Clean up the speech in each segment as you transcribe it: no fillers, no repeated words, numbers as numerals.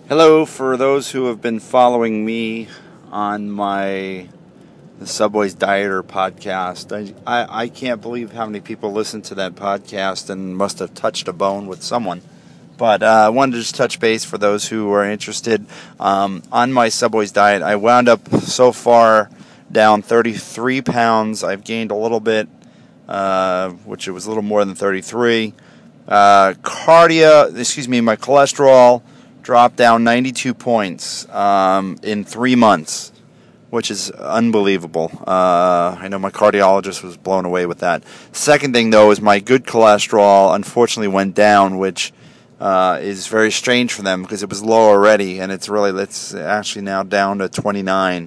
Hello, for those who have been following me on the Subway's Dieter podcast. I can't believe how many people listen to that podcast and must have touched a bone with someone. But I wanted to just touch base for those who are interested. On my Subway's diet, I wound up so far down 33 pounds. I've gained a little bit, which it was a little more than 33. My cholesterol dropped down 92 points in 3 months, which is unbelievable. I know my cardiologist was blown away with that. Second thing, though, is my good cholesterol unfortunately went down, which is very strange for them because it was low already, and it's actually now down to 29.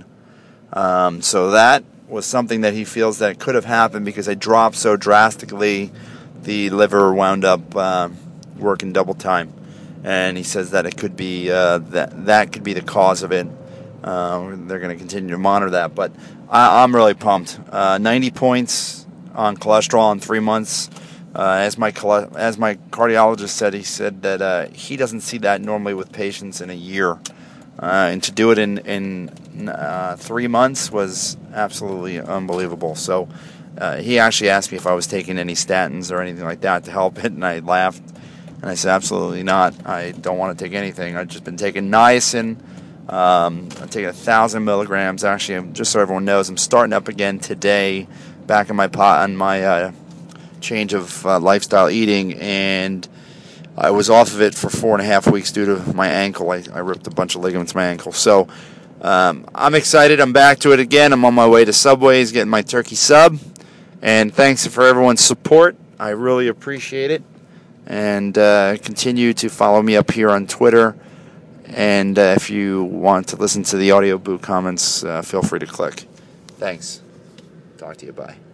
So that was something that he feels that could have happened because I dropped so drastically. The liver wound up working double time. And he says that it could be that could be the cause of it. They're going to continue to monitor that, but I'm really pumped. 90 points on cholesterol in 3 months. As my cardiologist said, he said that he doesn't see that normally with patients in a year, and to do it in 3 months was absolutely unbelievable. So he actually asked me if I was taking any statins or anything like that to help it, and I laughed. And I said, absolutely not. I don't want to take anything. I've just been taking niacin. I'm taking 1,000 milligrams. Actually, just so everyone knows, I'm starting up again today, back in my pot on my change of lifestyle eating. And I was off of it for 4.5 weeks due to my ankle. I ripped a bunch of ligaments in my ankle. So I'm excited. I'm back to it again. I'm on my way to Subway's, getting my turkey sub. And thanks for everyone's support. I really appreciate it. And continue to follow me up here on Twitter. And if you want to listen to the audio boot comments, feel free to click. Thanks. Talk to you. Bye.